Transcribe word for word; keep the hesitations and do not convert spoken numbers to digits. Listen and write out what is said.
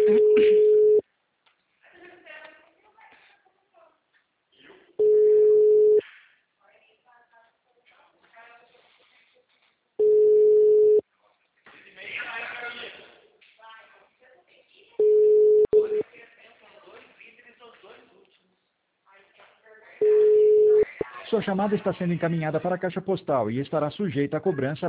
Sua chamada está sendo encaminhada para a caixa postal e estará sujeita a cobrança